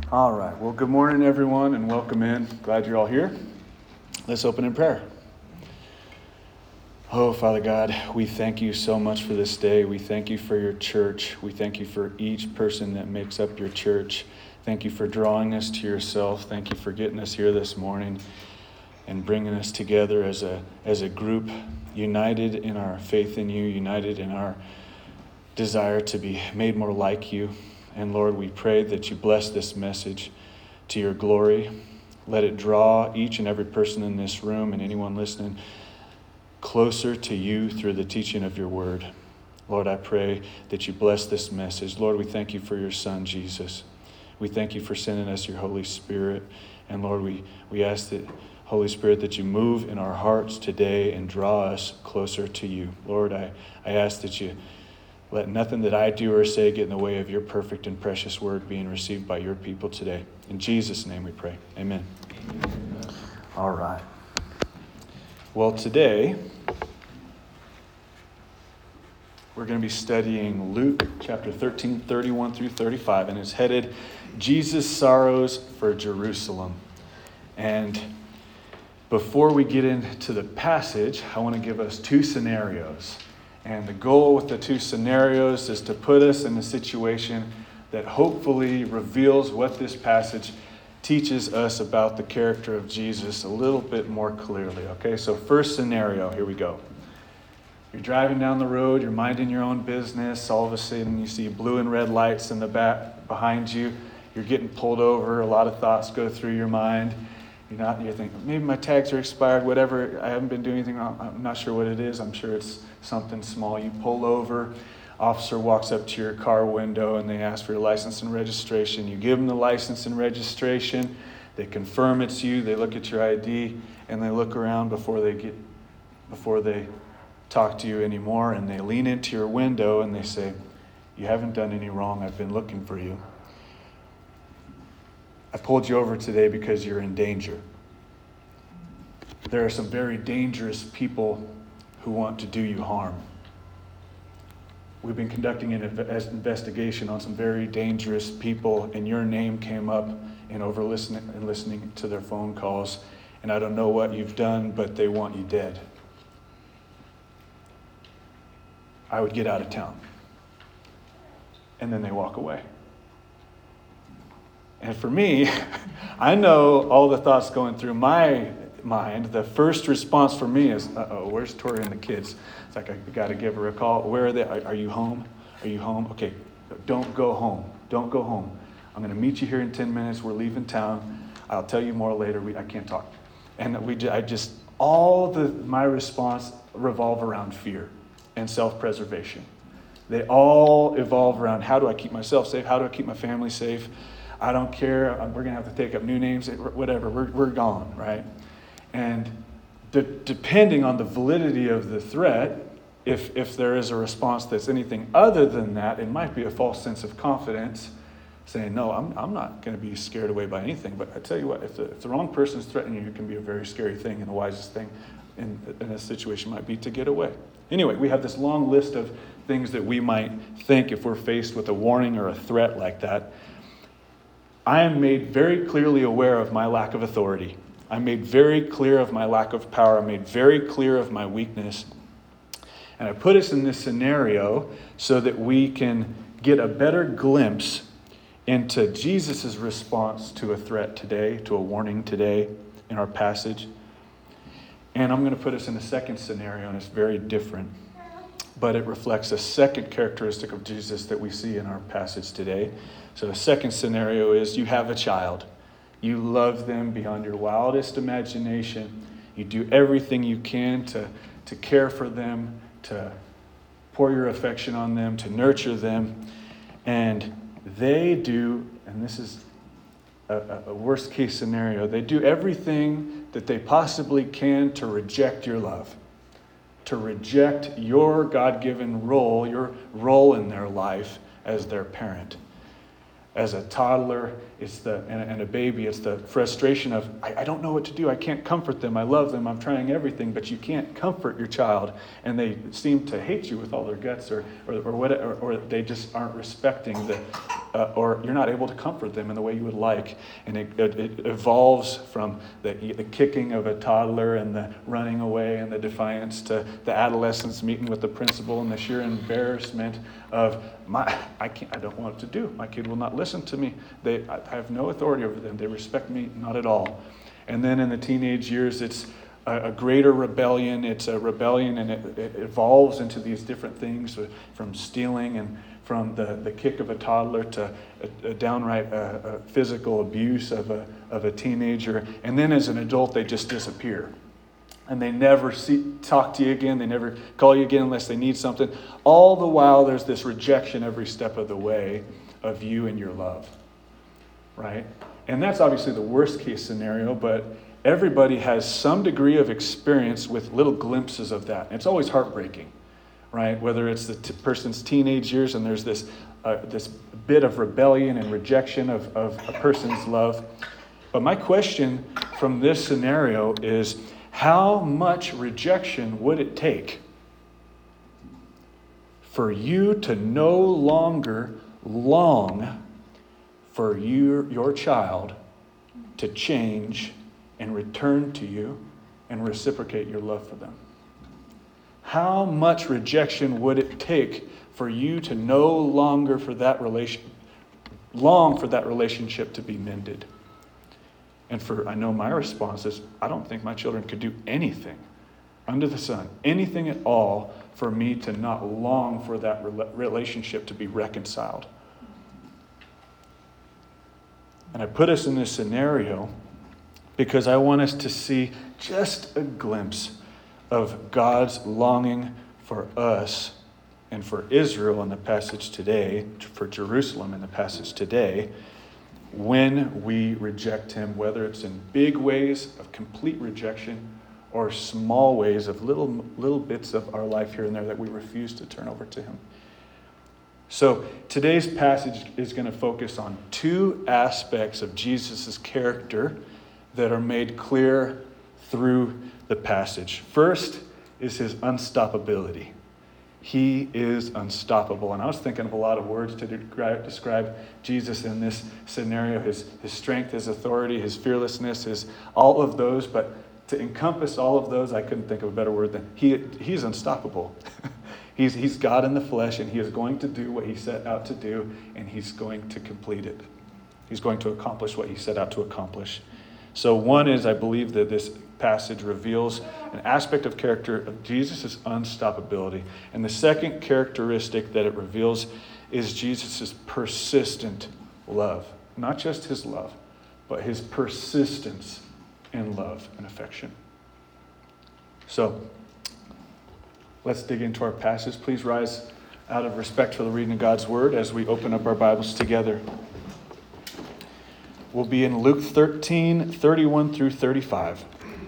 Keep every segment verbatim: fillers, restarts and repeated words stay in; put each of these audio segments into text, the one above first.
All right. Well, good morning, everyone, and welcome in. Glad you're all here. Let's open in prayer. Oh, Father God, we thank you so much for this day. We thank you for your church. We thank you for each person that makes up your church. Thank you for drawing us to yourself. Thank you for getting us here this morning and bringing us together as a as a group, united in our faith in you, united in our desire to be made more like you. And Lord, we pray that you bless this message to your glory. Let it draw each and every person in this room and anyone listening closer to you through the teaching of your word. Lord, I pray that you bless this message. Lord, we thank you for your son, Jesus. We thank you for sending us your Holy Spirit. And Lord, we, we ask that, Holy Spirit, that you move in our hearts today and draw us closer to you. Lord, I, I ask that you let nothing that I do or say get in the way of your perfect and precious word being received by your people today. In Jesus' name we pray. Amen. Amen. All right. Well, today we're going to be studying Luke chapter thirteen, thirty-one through thirty-five, and it's headed Jesus' Sorrows for Jerusalem. And before we get into the passage, I want to give us two scenarios. And the goal with the two scenarios is to put us in a situation that hopefully reveals what this passage teaches us about the character of Jesus a little bit more clearly. Okay, so first scenario, here we go. You're driving down the road, you're minding your own business, all of a sudden you see blue and red lights in the back behind you, you're getting pulled over, a lot of thoughts go through your mind. You're not, you're thinking, maybe my tags are expired, whatever, I haven't been doing anything wrong, I'm not sure what it is, I'm sure it's something small. You pull over, officer walks up to your car window and they ask for your license and registration. You give them the license and registration, they confirm it's you, they look at your I D, and they look around before they get, before they talk to you anymore, and they lean into your window and they say, you haven't done any wrong, I've been looking for you. I pulled you over today because you're in danger. There are some very dangerous people who want to do you harm. We've been conducting an investigation on some very dangerous people, and your name came up in over listening and listening to their phone calls, and I don't know what you've done, but they want you dead. I would get out of town. And then they walk away. And for me, I know all the thoughts going through my mind. The first response for me is, uh-oh, where's Tori and the kids? It's like, I got to give her a call. Where are they? Are, are you home? Are you home? Okay, don't go home. Don't go home. I'm going to meet you here in ten minutes. We're leaving town. I'll tell you more later. We, I can't talk. And we, I just, all the my response revolve around fear and self-preservation. They all evolve around, how do I keep myself safe? How do I keep my family safe? I don't care. We're going to have to take up new names, whatever. We're, we're gone, right? And de- depending on the validity of the threat, if if there is a response that's anything other than that, it might be a false sense of confidence, saying, no, I'm I'm not going to be scared away by anything. But I tell you what, if the, if the wrong person's threatening you, it can be a very scary thing, and the wisest thing in, in a situation might be to get away. Anyway, we have this long list of things that we might think if we're faced with a warning or a threat like that. I am made very clearly aware of my lack of authority. I'm made very clear of my lack of power. I'm made very clear of my weakness. And I put us in this scenario so that we can get a better glimpse into Jesus' response to a threat today, to a warning today in our passage. And I'm going to put us in a second scenario, and it's very different. But it reflects a second characteristic of Jesus that we see in our passage today. So the second scenario is you have a child. You love them beyond your wildest imagination. You do everything you can to, to care for them, to pour your affection on them, to nurture them. And they do, and this is a, a worst case scenario, they do everything that they possibly can to reject your love, to reject your God-given role, your role in their life as their parent. As a toddler, it's the and a, and a baby, it's the frustration of, I, I don't know what to do. I can't comfort them. I love them. I'm trying everything, but you can't comfort your child. And they seem to hate you with all their guts, or or or, what, or, or they just aren't respecting the, uh, or you're not able to comfort them in the way you would like. And it, it, it evolves from the, the kicking of a toddler and the running away and the defiance to the adolescence meeting with the principal and the sheer embarrassment of, my, I can't, I don't know what to do. My kid will not listen to me. They, I have no authority over them. They respect me not at all. And then in the teenage years, it's a, a greater rebellion. It's a rebellion, and it, it evolves into these different things, from stealing and from the, the kick of a toddler to a, a downright uh, a physical abuse of a of a teenager. And then as an adult, they just disappear. And they never see, talk to you again. They never call you again unless they need something. All the while, there's this rejection every step of the way of you and your love, right? And that's obviously the worst case scenario, but everybody has some degree of experience with little glimpses of that. And it's always heartbreaking, right? Whether it's the t- person's teenage years and there's this uh, this bit of rebellion and rejection of, of a person's love. But my question from this scenario is, how much rejection would it take for you to no longer long for you, your child to change and return to you and reciprocate your love for them? How much rejection would it take for you to no longer for that relation, long for that relationship to be mended? And for, I know my response is, I don't think my children could do anything under the sun, anything at all, for me to not long for that relationship to be reconciled. And I put us in this scenario because I want us to see just a glimpse of God's longing for us and for Israel in the passage today, for Jerusalem in the passage today, when we reject him, whether it's in big ways of complete rejection or small ways of little little bits of our life here and there that we refuse to turn over to him. So today's passage is going to focus on two aspects of Jesus' character that are made clear through the passage. First is his unstoppability. He is unstoppable. And I was thinking of a lot of words to describe, describe Jesus in this scenario. His, his strength, his authority, his fearlessness, his all of those. But to encompass all of those, I couldn't think of a better word than he. He's unstoppable. he's, he's God in the flesh, and he is going to do what he set out to do, and he's going to complete it. He's going to accomplish what he set out to accomplish. So one is, I believe that this passage reveals an aspect of character of Jesus' unstoppability. And the second characteristic that it reveals is Jesus' persistent love. Not just his love, but his persistence in love and affection. So, let's dig into our passage. Please rise out of respect for the reading of God's word as we open up our Bibles together. We'll be in Luke thirteen, thirty-one through thirty-five.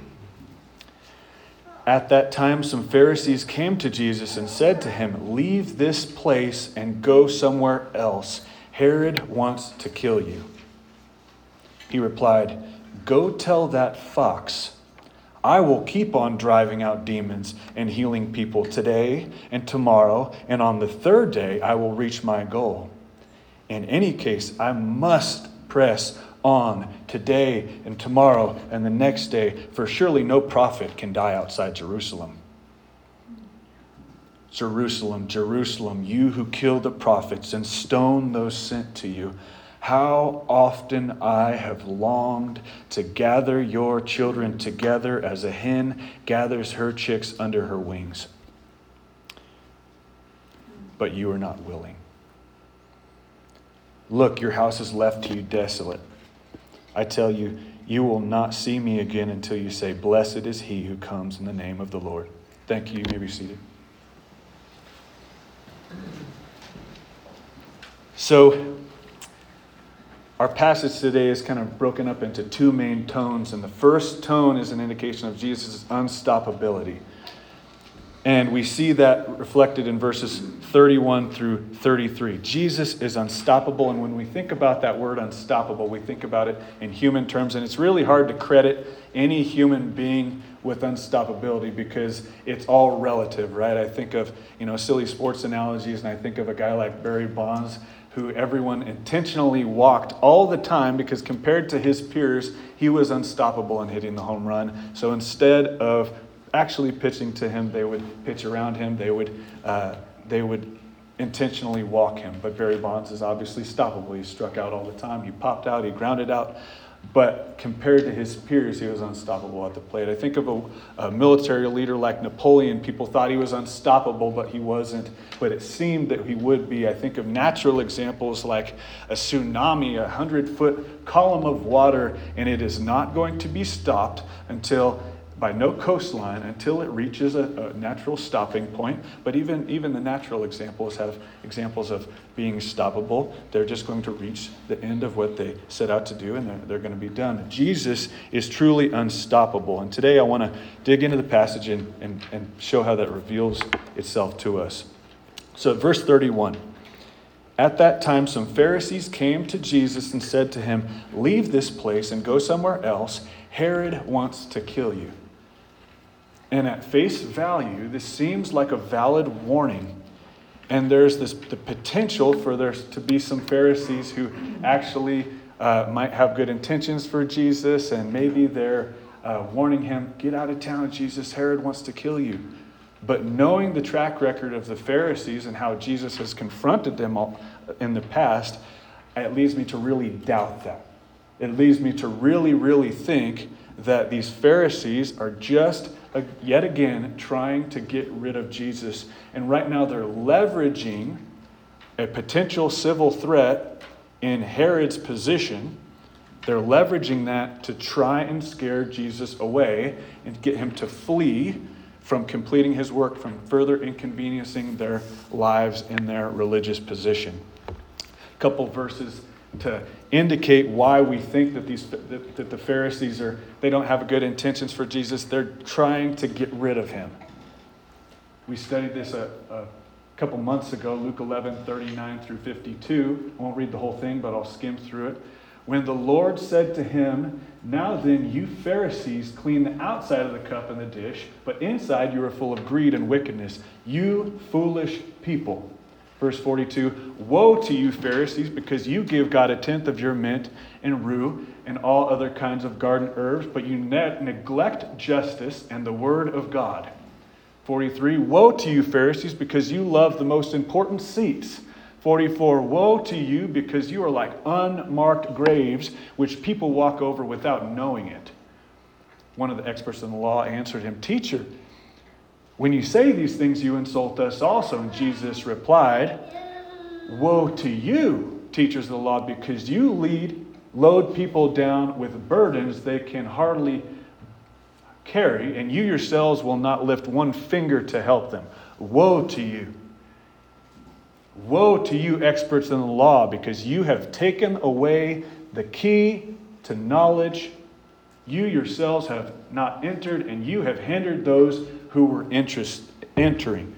At that time, some Pharisees came to Jesus and said to him, "Leave this place and go somewhere else. Herod wants to kill you." He replied, "Go tell that fox, I will keep on driving out demons and healing people today and tomorrow, and on the third day I will reach my goal. In any case, I must press on today and tomorrow and the next day, for surely no prophet can die outside Jerusalem. Jerusalem, Jerusalem, you who kill the prophets and stone those sent to you, how often I have longed to gather your children together as a hen gathers her chicks under her wings. But you are not willing. Look, your house is left to you desolate. I tell you, you will not see me again until you say, 'Blessed is he who comes in the name of the Lord.'" Thank you. You may be seated. So, our passage today is kind of broken up into two main tones. And the first tone is an indication of Jesus' unstoppability. And we see that reflected in verses thirty-one through thirty-three. Jesus is unstoppable. And when we think about that word unstoppable, we think about it in human terms. And it's really hard to credit any human being with unstoppability because it's all relative, right? I think of, you know, silly sports analogies, and I think of a guy like Barry Bonds, who everyone intentionally walked all the time because compared to his peers, he was unstoppable in hitting the home run. So instead of actually pitching to him, they would pitch around him. They would uh, they would intentionally walk him. But Barry Bonds is obviously stoppable. He struck out all the time. He popped out. He grounded out. But compared to his peers, he was unstoppable at the plate. I think of a, a military leader like Napoleon. People thought he was unstoppable, but he wasn't. But it seemed that he would be. I think of natural examples like a tsunami, a hundred-foot column of water, and it is not going to be stopped until by no coastline until it reaches a, a natural stopping point. But even, even the natural examples have examples of being stoppable. They're just going to reach the end of what they set out to do, and they're, they're going to be done. Jesus is truly unstoppable. And today I want to dig into the passage and, and, and show how that reveals itself to us. So verse thirty-one. At that time, some Pharisees came to Jesus and said to him, "Leave this place and go somewhere else. Herod wants to kill you." And at face value, this seems like a valid warning. And there's this the potential for there to be some Pharisees who actually uh, might have good intentions for Jesus, and maybe they're uh, warning him, "Get out of town, Jesus. Herod wants to kill you." But knowing the track record of the Pharisees and how Jesus has confronted them all in the past, it leads me to really doubt that. It leads me to really, really think that these Pharisees are just, uh, yet again, trying to get rid of Jesus. And right now they're leveraging a potential civil threat in Herod's position. They're leveraging that to try and scare Jesus away and get him to flee from completing his work, from further inconveniencing their lives in their religious position. A couple verses to indicate why we think that these that, that the Pharisees are they don't have good intentions for Jesus. They're trying to get rid of him. We studied this a, a couple months ago, Luke eleven, thirty-nine through fifty-two. I won't read the whole thing, but I'll skim through it. When the Lord said to him, "Now then, you Pharisees clean the outside of the cup and the dish, but inside you are full of greed and wickedness. You foolish people." Verse forty-two, "Woe to you, Pharisees, because you give God a tenth of your mint and rue and all other kinds of garden herbs, but you ne- neglect justice and the word of God." forty-three, "Woe to you, Pharisees, because you love the most important seats." forty-four, "Woe to you, because you are like unmarked graves, which people walk over without knowing it." One of the experts in the law answered him, "Teacher, when you say these things, you insult us also." And Jesus replied, "Woe to you, teachers of the law, because you lead, load people down with burdens they can hardly carry, and you yourselves will not lift one finger to help them. Woe to you. Woe to you, experts in the law, because you have taken away the key to knowledge. You yourselves have not entered, and you have hindered those who were interest, entering."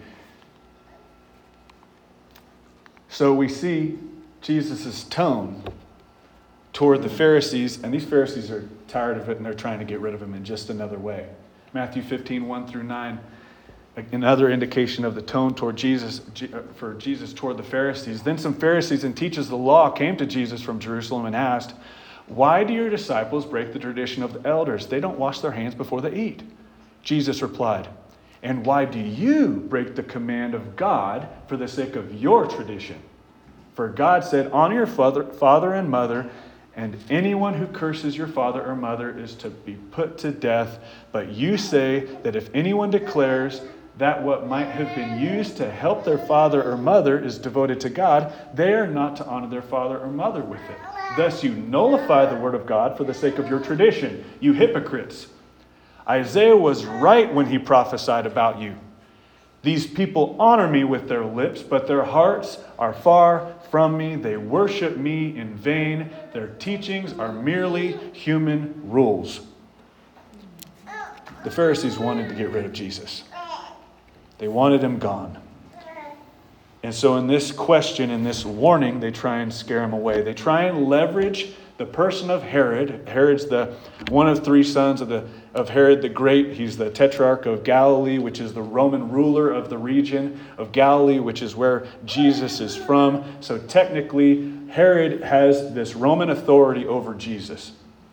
So we see Jesus' tone toward the Pharisees, and these Pharisees are tired of it, and they're trying to get rid of him in just another way. Matthew fifteen, one through nine, another indication of the tone toward Jesus, for Jesus toward the Pharisees. "Then some Pharisees and teachers of the law came to Jesus from Jerusalem and asked, 'Why do your disciples break the tradition of the elders? They don't wash their hands before they eat.' Jesus replied, 'And why do you break the command of God for the sake of your tradition? For God said, honor your father, father and mother, and anyone who curses your father or mother is to be put to death. But you say that if anyone declares that what might have been used to help their father or mother is devoted to God, they are not to honor their father or mother with it. Thus you nullify the word of God for the sake of your tradition, you hypocrites. Isaiah was right when he prophesied about you. These people honor me with their lips, but their hearts are far from me. They worship me in vain. Their teachings are merely human rules." The Pharisees wanted to get rid of Jesus. They wanted him gone. And so in this question, in this warning, they try and scare him away. They try and leverage the person of Herod. Herod's the one of three sons of the of Herod the Great. He's the tetrarch of Galilee, which is the Roman ruler of the region of Galilee, which is where Jesus is from. So technically, Herod has this Roman authority over Jesus.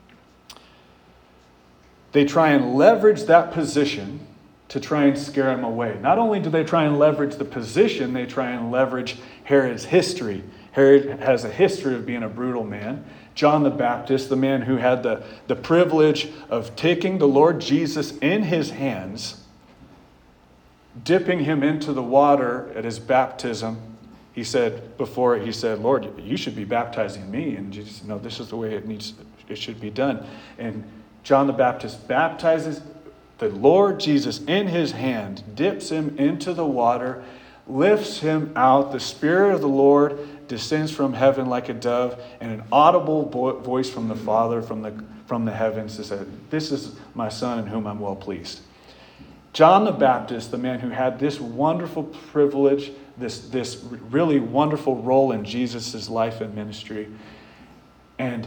They try and leverage that position to try and scare him away. Not only do they try and leverage the position, they try and leverage Herod's history. Herod has a history of being a brutal man. John the Baptist, the man who had the, the privilege of taking the Lord Jesus in his hands, dipping him into the water at his baptism. He said before it, he said, Lord, you should be baptizing me. And Jesus said, no, this is the way it needs, it should be done. And John the Baptist baptizes the Lord Jesus in his hand, dips him into the water, lifts him out. The Spirit of the Lord descends from heaven like a dove, and an audible voice from the Father from the, from the heavens says, this is my Son in whom I'm well pleased. John the Baptist, the man who had this wonderful privilege, this, this really wonderful role in Jesus' life and ministry, and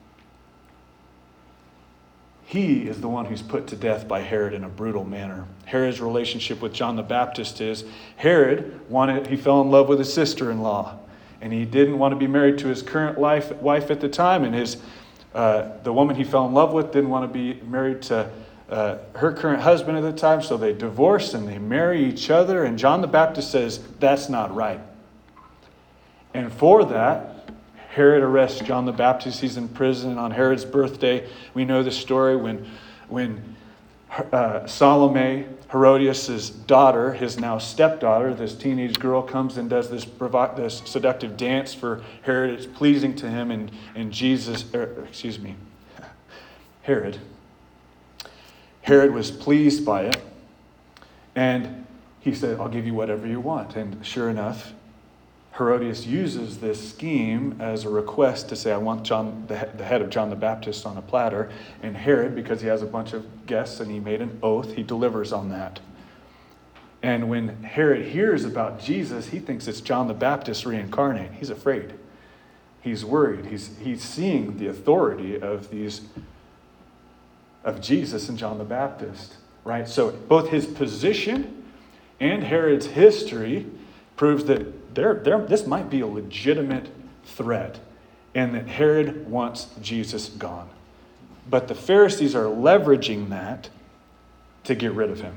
he is the one who's put to death by Herod in a brutal manner. Herod's relationship with John the Baptist is Herod wanted, he fell in love with his sister-in-law, and he didn't want to be married to his current life, wife at the time, and his uh, the woman he fell in love with didn't want to be married to uh, her current husband at the time, so they divorce and they marry each other, and John the Baptist says, that's not right. And for that, Herod arrests John the Baptist. He's in prison on Herod's birthday. We know the story when, when uh, Salome, Herodias' daughter, his now stepdaughter, this teenage girl, comes and does this, provo- this seductive dance for Herod. It's pleasing to him, and, and Jesus, er, excuse me, Herod. Herod was pleased by it, and he said, I'll give you whatever you want. And sure enough, Herodias uses this scheme as a request to say, I want John, the head of John the Baptist on a platter. And Herod, because he has a bunch of guests and he made an oath, he delivers on that. And when Herod hears about Jesus, he thinks it's John the Baptist reincarnate. He's afraid. He's worried. He's, he's seeing the authority of these, of Jesus and John the Baptist, right? So both his position and Herod's history proves that There, there, this might be a legitimate threat, and that Herod wants Jesus gone. But the Pharisees are leveraging that to get rid of him.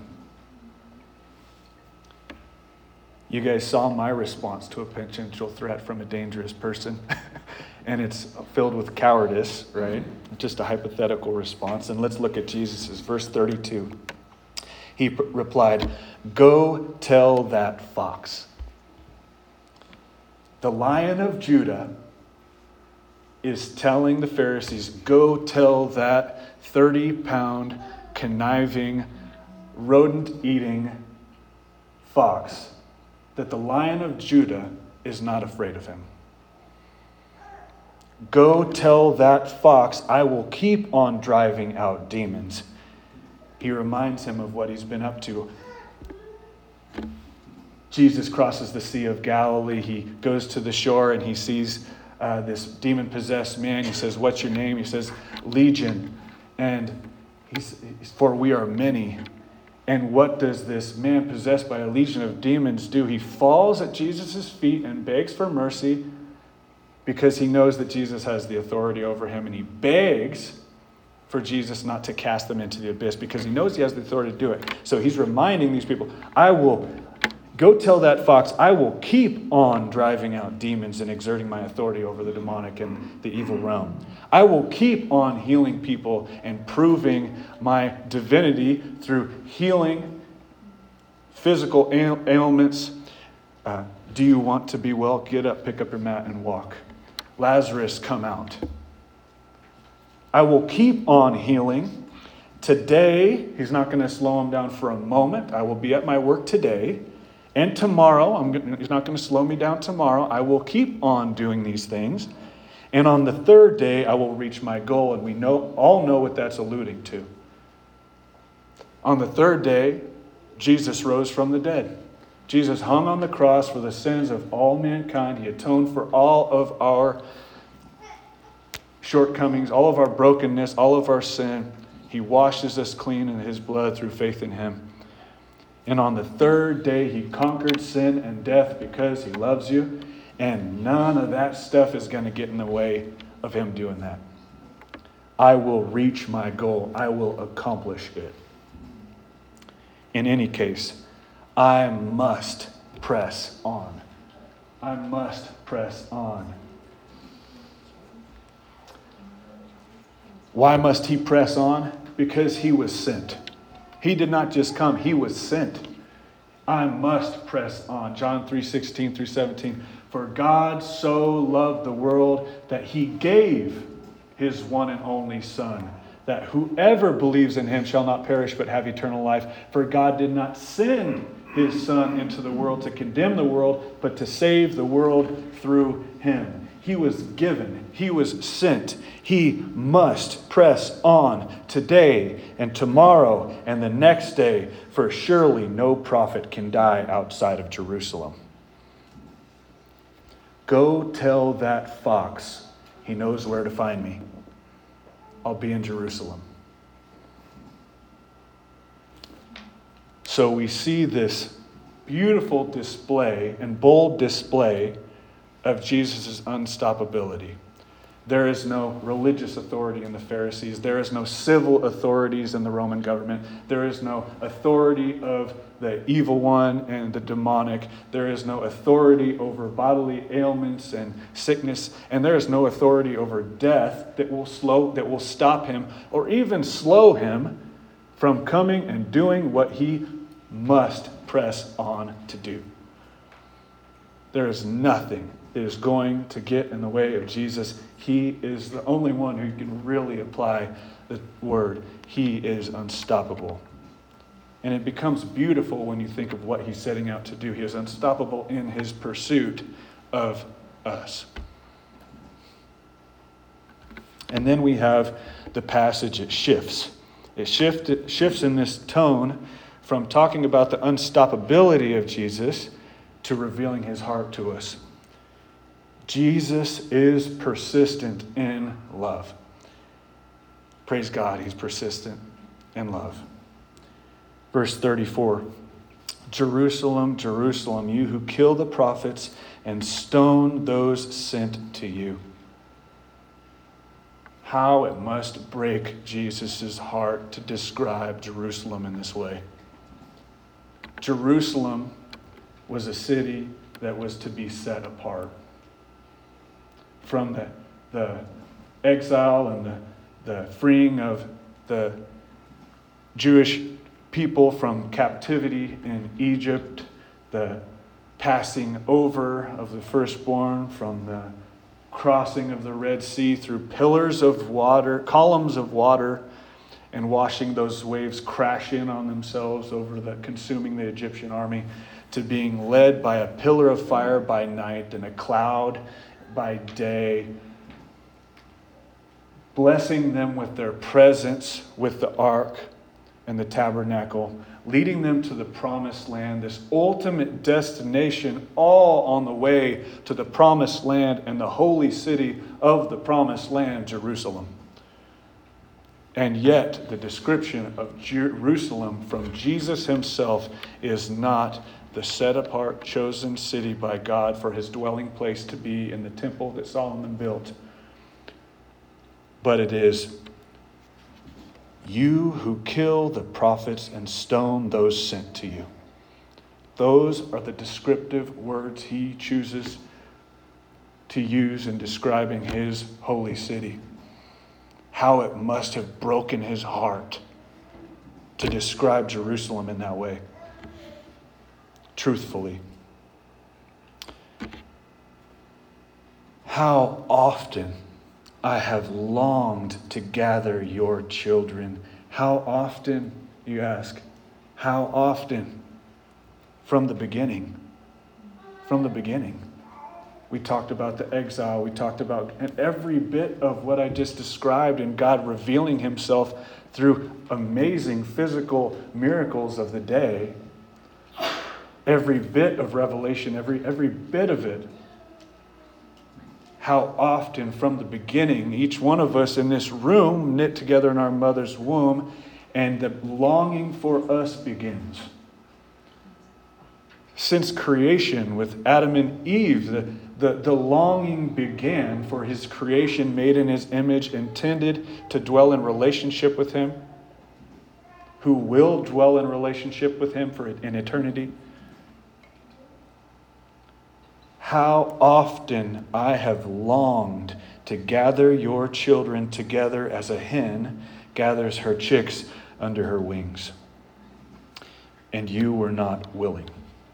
You guys saw my response to a potential threat from a dangerous person, and it's filled with cowardice, right? Just a hypothetical response. And let's look at Jesus' verse thirty-two. He p- replied, "Go tell that fox." The Lion of Judah is telling the Pharisees, go tell that thirty-pound, conniving, rodent-eating fox that the Lion of Judah is not afraid of him. Go tell that fox, I will keep on driving out demons. He reminds him of what he's been up to. Jesus crosses the Sea of Galilee. He goes to the shore and he sees uh, this demon-possessed man. He says, what's your name? He says, Legion. And he's, for we are many. And what does this man possessed by a legion of demons do? He falls at Jesus' feet and begs for mercy because he knows that Jesus has the authority over him. And he begs for Jesus not to cast them into the abyss because he knows he has the authority to do it. So he's reminding these people, I will... Go tell that fox, I will keep on driving out demons and exerting my authority over the demonic and the evil realm. I will keep on healing people and proving my divinity through healing physical ail- ailments. Uh, do you want to be well? Get up, pick up your mat, and walk. Lazarus, come out. I will keep on healing. Today, he's not going to slow him down for a moment. I will be at my work today. And tomorrow, I'm gonna, he's not going to slow me down tomorrow. I will keep on doing these things. And on the third day, I will reach my goal. And we know all know what that's alluding to. On the third day, Jesus rose from the dead. Jesus hung on the cross for the sins of all mankind. He atoned for all of our shortcomings, all of our brokenness, all of our sin. He washes us clean in his blood through faith in him. And on the third day, he conquered sin and death because he loves you. And none of that stuff is going to get in the way of him doing that. I will reach my goal. I will accomplish it. In any case, I must press on. I must press on. Why must he press on? Because he was sent. He did not just come, he was sent. I must press on. John three sixteen through seventeen. For God so loved the world that he gave his one and only Son, that whoever believes in him shall not perish but have eternal life. For God did not send his Son into the world to condemn the world, but to save the world through him. He was given. He was sent. He must press on today and tomorrow and the next day, for surely no prophet can die outside of Jerusalem. Go tell that fox he knows where to find me. I'll be in Jerusalem. So we see this beautiful display and bold display of Jesus' unstoppability. There is no religious authority in the Pharisees. There is no civil authorities in the Roman government. There is no authority of the evil one and the demonic. There is no authority over bodily ailments and sickness. And there is no authority over death that will slow, that will stop him or even slow him from coming and doing what he must press on to do. There is nothing that is going to get in the way of Jesus. He is the only one who can really apply the word. He is unstoppable. And it becomes beautiful when you think of what he's setting out to do. He is unstoppable in his pursuit of us. And then we have the passage, it shifts. It shift, it shifts in this tone from talking about the unstoppability of Jesus to revealing his heart to us. Jesus is persistent in love. Praise God, he's persistent in love. Verse thirty-four, Jerusalem, Jerusalem, you who kill the prophets and stone those sent to you. How it must break Jesus' heart to describe Jerusalem in this way. Jerusalem was a city that was to be set apart from the, the exile and the, the freeing of the Jewish people from captivity in Egypt, the passing over of the firstborn from the crossing of the Red Sea through pillars of water, columns of water, and watching those waves crash in on themselves over the consuming the Egyptian army, to being led by a pillar of fire by night and a cloud by day, blessing them with their presence with the ark and the tabernacle, leading them to the promised land, this ultimate destination, all on the way to the promised land and the holy city of the promised land, Jerusalem. And yet, the description of Jerusalem from Jesus himself is not the set-apart, chosen city by God for his dwelling place to be in the temple that Solomon built. But it is, you who kill the prophets and stone those sent to you. Those are the descriptive words he chooses to use in describing his holy city. How it must have broken his heart to describe Jerusalem in that way. Truthfully. How often I have longed to gather your children. How often, you ask? How often? From the beginning. From the beginning. We talked about the exile. We talked about and every bit of what I just described and God revealing himself through amazing physical miracles of the day every bit of revelation, every, every bit of it. How often from the beginning, each one of us in this room knit together in our mother's womb, and the longing for us begins. Since creation with Adam and Eve, the, the, the longing began for his creation made in his image, intended to dwell in relationship with him, who will dwell in relationship with him for in eternity. How often I have longed to gather your children together as a hen gathers her chicks under her wings, and you were not willing.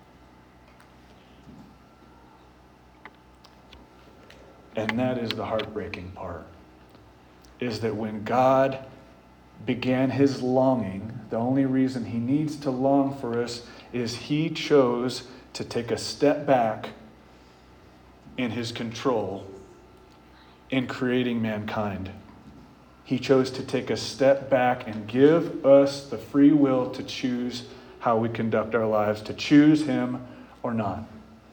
And that is the heartbreaking part, is that when God began his longing, the only reason he needs to long for us is he chose to take a step back in his control in creating mankind. He chose to take a step back and give us the free will to choose how we conduct our lives, to choose him or not.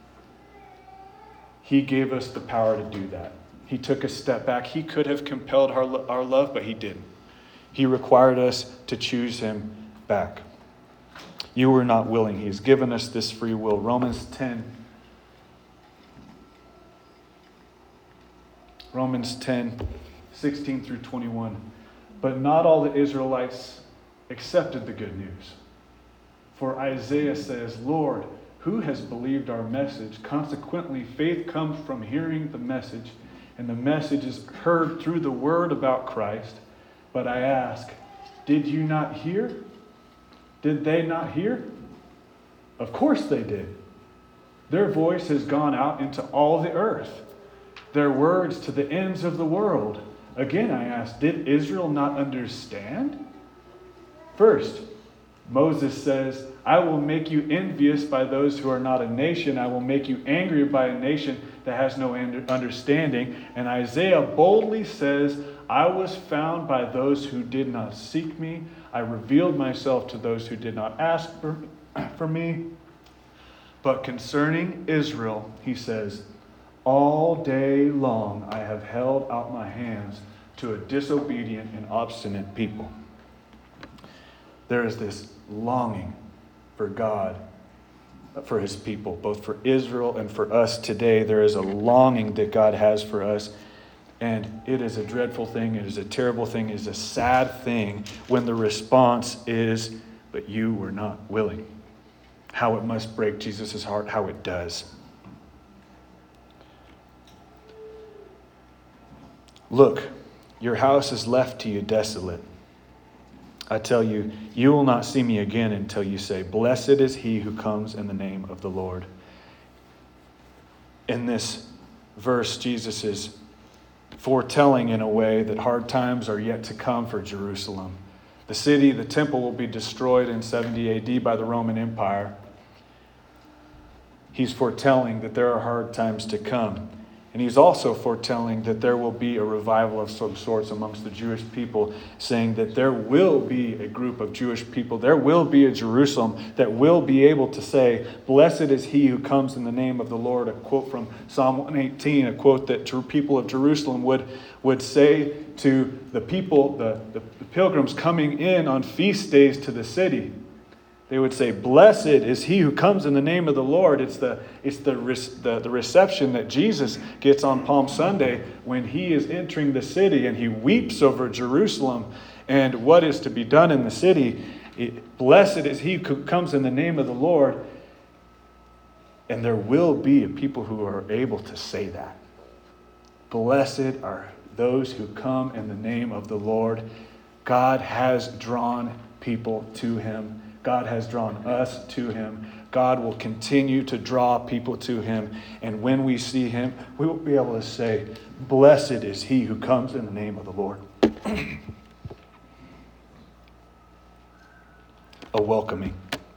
He gave us the power to do that. He took a step back. He could have compelled our, our love, but he didn't. He required us to choose him back. You were not willing. He's given us this free will. Romans ten. Romans ten, sixteen through twenty-one. But not all the Israelites accepted the good news. For Isaiah says, Lord, who has believed our message? Consequently, faith comes from hearing the message, and the message is heard through the word about Christ. But I ask, did you not hear? Did they not hear? Of course they did. Their voice has gone out into all the earth, their words to the ends of the world. Again, I ask, did Israel not understand? First, Moses says, I will make you envious by those who are not a nation. I will make you angry by a nation that has no understanding. And Isaiah boldly says, I was found by those who did not seek me. I revealed myself to those who did not ask for, for me. But concerning Israel, he says, all day long I have held out my hands to a disobedient and obstinate people. There is this longing for God, for his people, both for Israel and for us today. There is a longing that God has for us. And it is a dreadful thing. It is a terrible thing. It is a sad thing when the response is, but you were not willing. How it must break Jesus' heart, how it does. Look, your house is left to you desolate. I tell you, you will not see me again until you say, blessed is he who comes in the name of the Lord. In this verse, Jesus is foretelling in a way that hard times are yet to come for Jerusalem. The city, the temple will be destroyed in seventy A D by the Roman Empire. He's foretelling that there are hard times to come. And he's also foretelling that there will be a revival of some sorts amongst the Jewish people, saying that there will be a group of Jewish people, there will be a Jerusalem that will be able to say, blessed is he who comes in the name of the Lord. A quote from Psalm one eighteen, a quote that people of Jerusalem would, would say to the people, the, the, the pilgrims coming in on feast days to the city. They would say, blessed is he who comes in the name of the Lord. It's the it's the, the, the reception that Jesus gets on Palm Sunday when he is entering the city and he weeps over Jerusalem and what is to be done in the city. It, blessed is he who comes in the name of the Lord. And there will be people who are able to say that. Blessed are those who come in the name of the Lord. God has drawn people to him. God has drawn us to him. God will continue to draw people to him. And when we see him, we will be able to say, blessed is he who comes in the name of the Lord. A welcoming.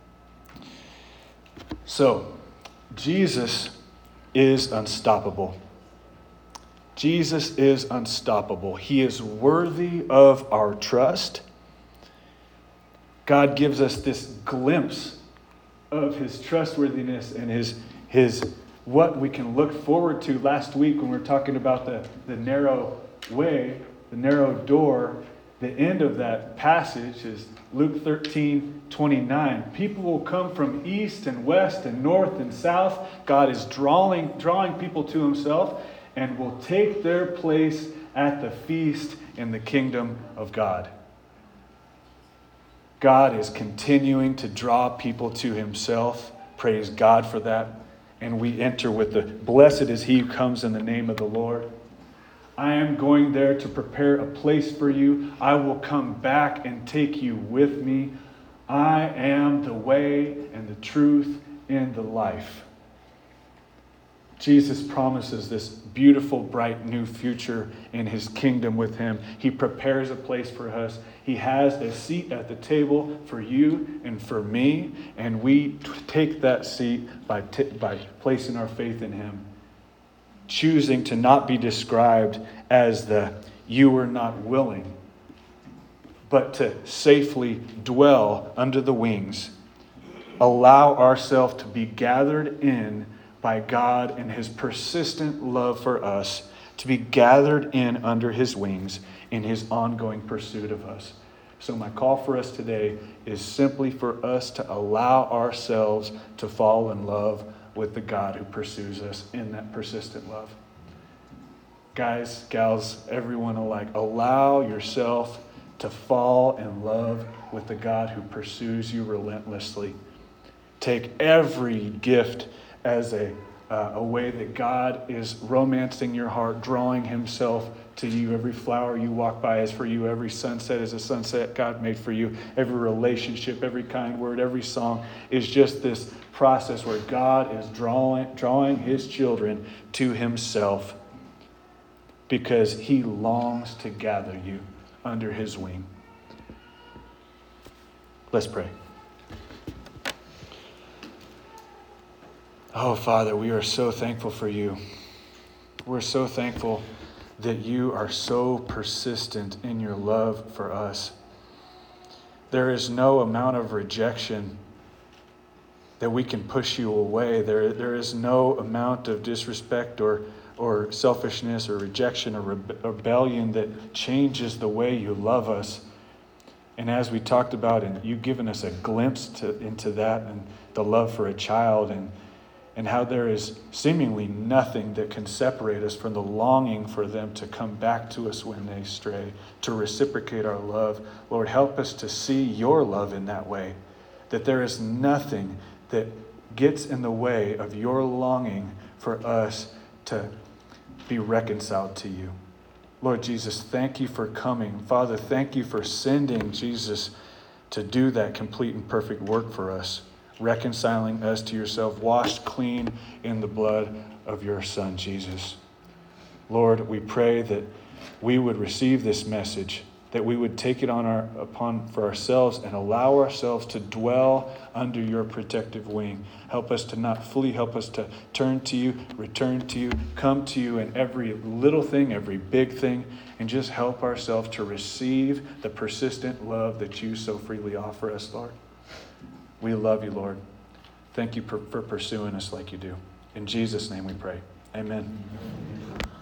So, Jesus is unstoppable. Jesus is unstoppable. He is worthy of our trust. God gives us this glimpse of his trustworthiness and his, his what we can look forward to. Last week when we were talking about the, the narrow way, the narrow door, the end of that passage is Luke thirteen twenty-nine. People will come from east and west and north and south. God is drawing, drawing people to himself and will take their place at the feast in the kingdom of God. God is continuing to draw people to himself. Praise God for that. And we enter with the blessed is he who comes in the name of the Lord. I am going there to prepare a place for you. I will come back and take you with me. I am the way and the truth and the life. Jesus promises this beautiful, bright, new future in his kingdom with him. He prepares a place for us. He has a seat at the table for you and for me, and we t- take that seat by, t- by placing our faith in him. Choosing to not be described as the you were not willing, but to safely dwell under the wings. Allow ourselves to be gathered in by God and his persistent love for us, to be gathered in under his wings in his ongoing pursuit of us. So my call for us today is simply for us to allow ourselves to fall in love with the God who pursues us in that persistent love. Guys, gals, everyone alike, allow yourself to fall in love with the God who pursues you relentlessly. Take every gift as a, uh, a way that God is romancing your heart, drawing himself to you. Every flower you walk by is for you. Every sunset is a sunset God made for you. Every relationship, every kind word, every song is just this process where God is drawing, drawing his children to himself because he longs to gather you under his wing. Let's pray. Oh, Father, we are so thankful for you. We're so thankful that you are so persistent in your love for us. There is no amount of rejection that we can push you away. There, there is no amount of disrespect or, or selfishness or rejection or rebe- rebellion that changes the way you love us. And as we talked about, and you've given us a glimpse to, into that and the love for a child and and how there is seemingly nothing that can separate us from the longing for them to come back to us when they stray, to reciprocate our love. Lord, help us to see your love in that way, that there is nothing that gets in the way of your longing for us to be reconciled to you. Lord Jesus, thank you for coming. Father, thank you for sending Jesus to do that complete and perfect work for us, reconciling us to yourself, washed clean in the blood of your Son, Jesus. Lord, we pray that we would receive this message, that we would take it on our upon for ourselves and allow ourselves to dwell under your protective wing. Help us to not flee. Help us to turn to you, return to you, come to you in every little thing, every big thing, and just help ourselves to receive the persistent love that you so freely offer us, Lord. We love you, Lord. Thank you for, for pursuing us like you do. In Jesus' name we pray. Amen.